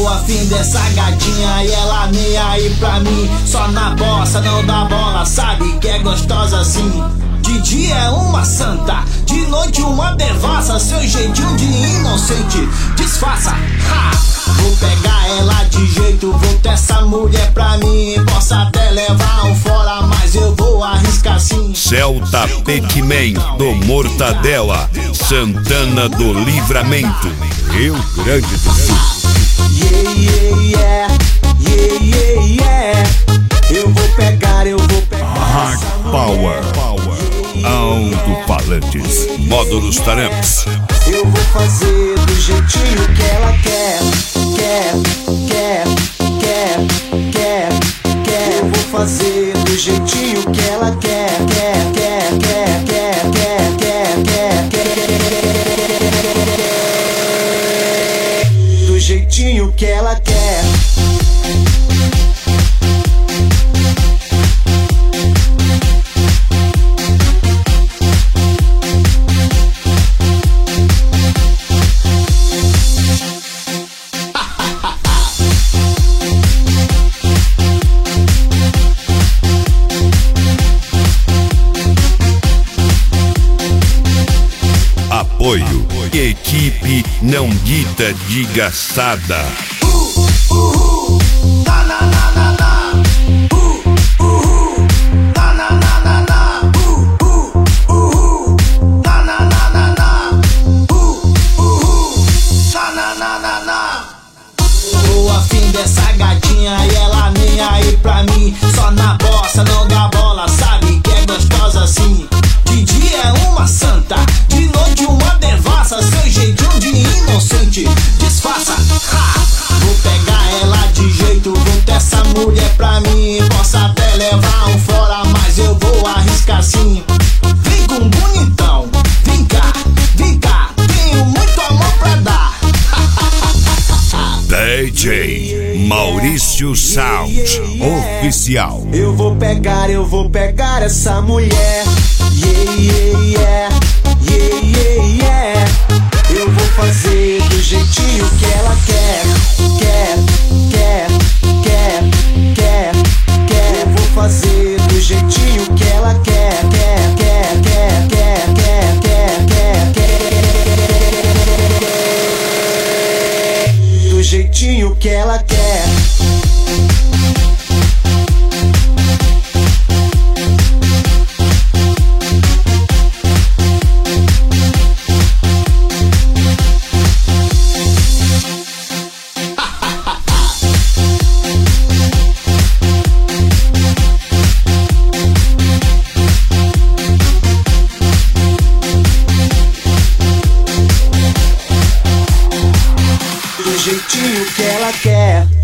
afim dessa gatinha e ela nem aí pra mim. Só na bossa, não dá bola, sabe que é gostosa assim. De dia é uma santa, de noite uma devassa. Seu jeitinho de inocente disfarça, ha! Vou pegar ela de jeito, vou ter essa mulher pra mim. Posso até levar um fora, mas eu vou arriscar sim. Celta Pac-Man do Mortadela, Santana do Livramento, Rio Grande do Sul. Yeah, yeah, yeah, yeah, yeah. Eu vou pegar Hard Power, alto-falantes, módulos Taramps. Eu vou fazer do jeitinho que ela quer. Eu vou fazer do jeitinho que ela quer. Do jeitinho que ela quer. Apoio, equipe não dita de gastada. Tô afim dessa gatinha e ela nem aí pra mim. Só na bossa, não dá bola, sabe que é gostosa assim. De dia é uma santa, de noite uma devassa. Seu jeitinho de inocente disfarça, ha! Vou pegar ela de jeito, vou ter essa mulher pra mim. Posso até levar um fora, mas eu vou arriscar sim. Vem com bonitão, vem cá, tenho muito amor pra dar. DJ Maurício Sound Oficial. Eu vou pegar essa mulher. Yeah, yeah, yeah, yeah, yeah, yeah. Eu vou fazer do jeitinho que ela quer. Eu vou fazer do jeitinho que ela quer. Do jeitinho que ela quer. Do jeitinho que ela quer.